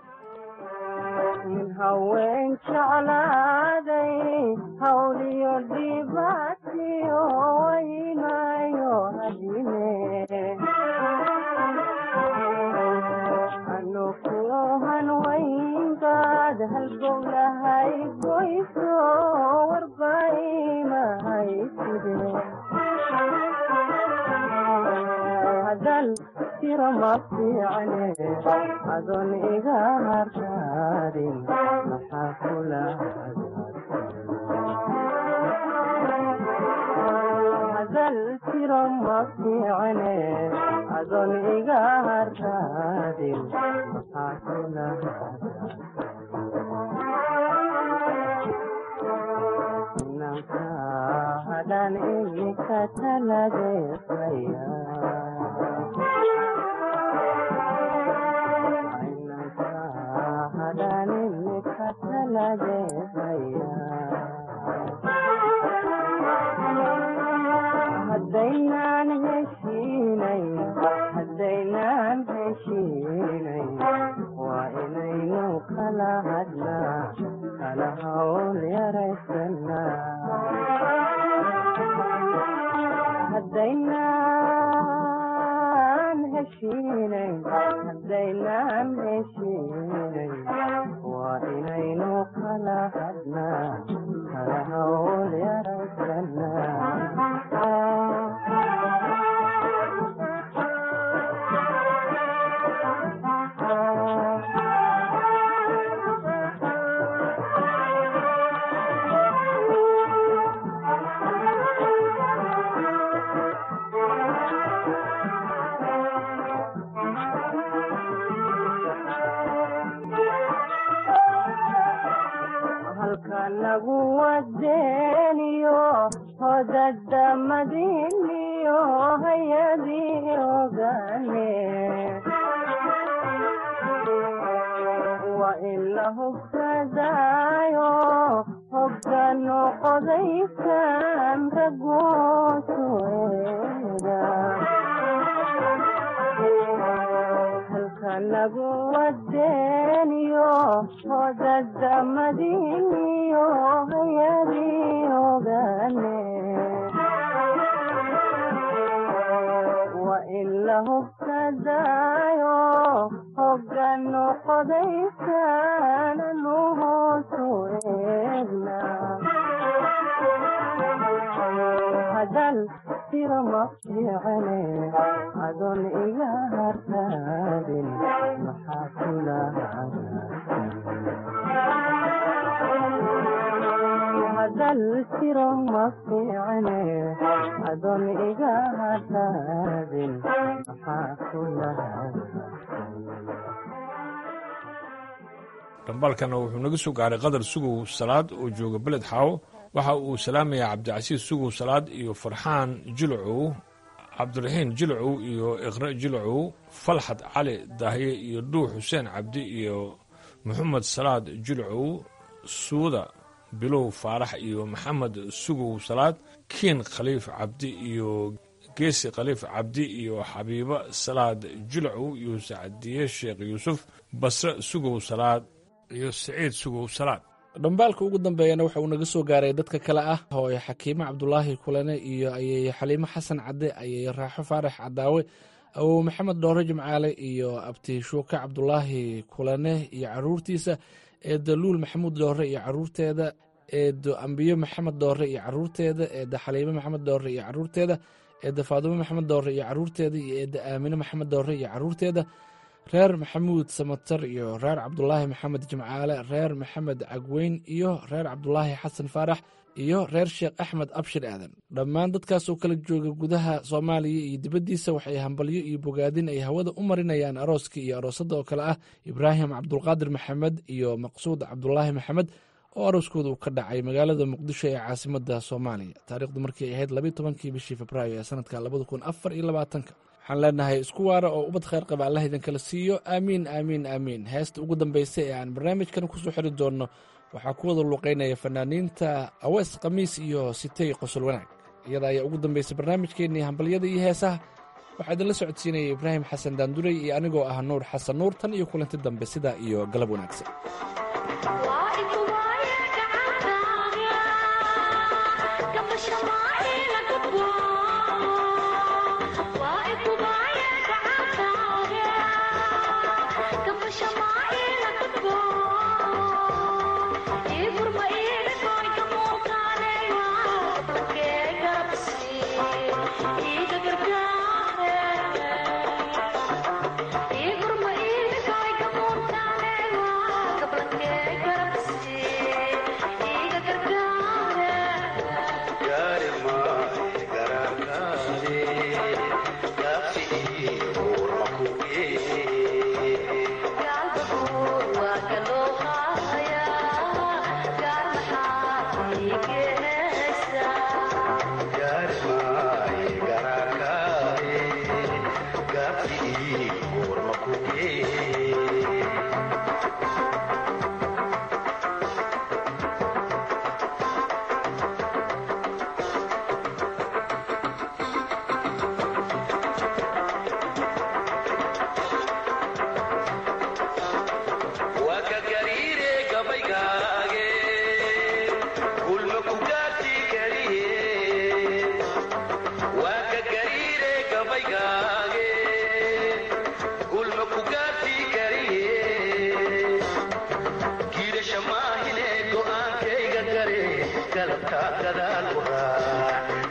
haween jeclaaday hawliyo dhibaatiyo waynayo hadine anukuhan wayngaad halgowlahay goyso warbaymahayside hadal tiro ma fiicne adoon iga hartaarin maxaa kula hadal tiro ma fiicne adoon iga hartaarin maxaa kula hadaan imika taladeesaya hadaan imika taladeesaya haddaynaan heshiinay waa inaynu kala hadnaa kala hawl yaraysanaa haddaynaan heshiinay waa inaynu kala hadnaa kala hawl yaraysanaa nagu wadeeniyo hodadamadiniyo hayadii ogane waa in la hubsadaayo hoggaano qodaysan ragoosueeda halka nagu wadeeniyo hodadamadiniyo hayadii ogane waa in la hubsadaayo hoggaano qodaysan anu hoosu eegna hadal tiro ma fiicane adoon iga hartaadin maxaa kula hadal tiro ma fiicane adoon iga hartaadin maxaa kula dhambaalkana wuxuu naga soo gaaray qadar sugow salaad oo jooga beled xaawo waxa uu salaamayaa cabdicasiis sugow salaad iyo farxaan jilcow cabdiraxiin jilcow iyo iqra jilcow falxad cali dahye iyo dhuux xuseen cabdi iyo maxamed salaad jilcow suuda bilow faarax iyo maxamed sugow salaad kiin khaliif cabdi iyo geesi khaliif cabdi iyo xabiibo salaad jilcow iyo sacadiye sheekh yuusuf basre sugow salaad iyo siciid sugow salaad dhambaalka ugu dambeeyana waxa uu naga soo gaaray dadka kale ah hooye xakiime cabdulaahi kulane iyo ayay xaliimo xasan cadde ayay raaxo faarax cadaawe awow maxamed dhoore jimcaale iyo abti shuuke cabdulaahi kulane iyo caruurtiisa eedda luul maxamuud dhoore iyo caruurteeda eeddo ambiyo maxamed dhoore iyo caruurteeda eedda xaliime maxamed dhoore iyo caruurteeda eedda faadumo maxamed dhoore iyo caruurteeda iyo eedda aamine maxamed dhoore iyo caruurteeda reer maxamuud samatar iyo reer cabdulaahi maxamed jimcaale reer maxamed cagweyn iyo reer cabdulaahi xasan faarax iyo reer sheekh axmed abshir aadan dhammaan dadkaasoo kala jooga gudaha soomaaliya iyo dibaddiisa waxay hambalyo iyo bogaadin ay hawada u marinayaan arooska iyo aroosadda oo kale ah ibraahim cabdulqaadir maxamed iyo maqsuud cabdulaahi maxamed oo arooskooda uu ka dhacay magaalada muqdisho ee caasimadda soomaaliya taariikhdu markii ahayd 12 bishii febraayo ee sanadka 2024 waxaan leenahay isku waara oo ubad khayr qaba allah idinkala siiyo aamiin aamiin aamiin heesta ugu dambaysa ee aan barnaamijkan kusoo xiri doonno waxaa ku wada luuqaynaya fanaaniinta awees khamiis iyo sitey qosol wanaag iyada ayaa ugu dambaysa barnaamijkeennii hambalyada iyo heesaha waxaa idinla socodsiinaya ibraahim xasan daandurey iyo anigoo ah nuur xasan nuur tan iyo kulanti dambe sidaa iyo galab wanaagsan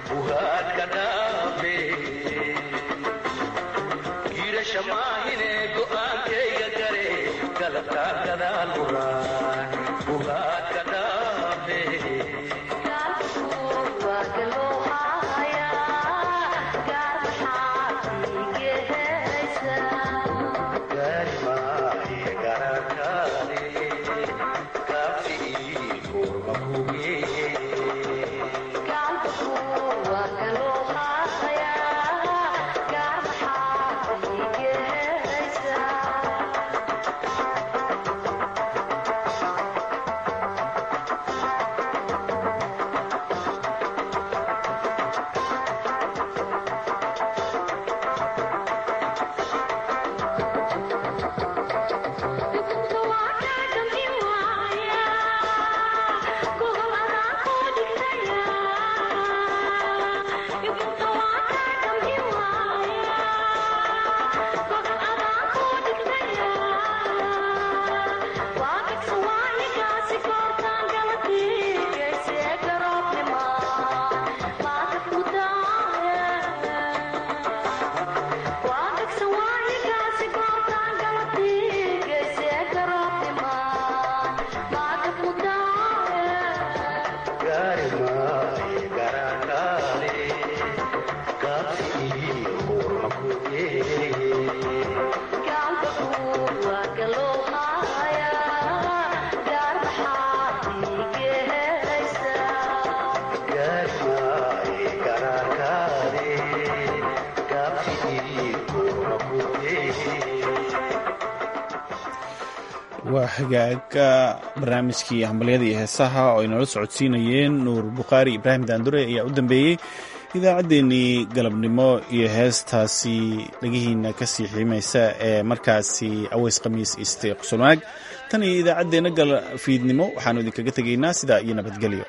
waa hagaaga barnaamijkii hambalyada iyo heesaha oo ay nala socodsiinayeen nuur bukhaari ibraahim daandure ayaa u dambeeyey idaacaddeenii galabnimo iyo heestaasi dhagihiina ka sii xiimaysa ee markaasi aweys khamiis iste qusunaag tan iyo idaacaddeenna fiidnimo waxaanu idinkaga tegaynaa sidaa iyo nabadgelyo.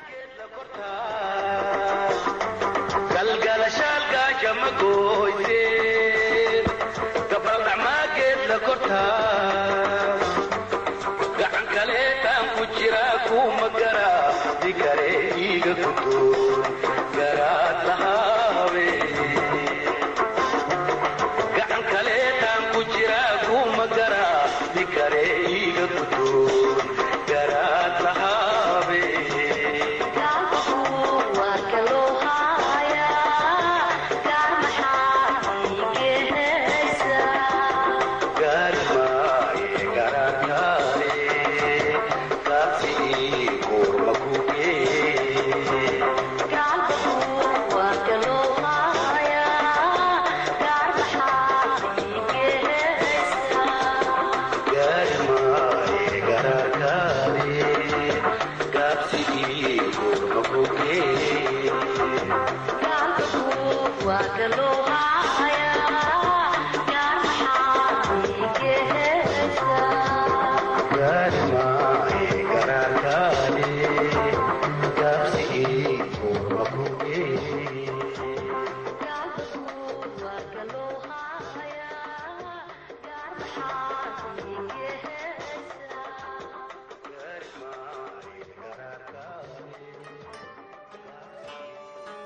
Walk along.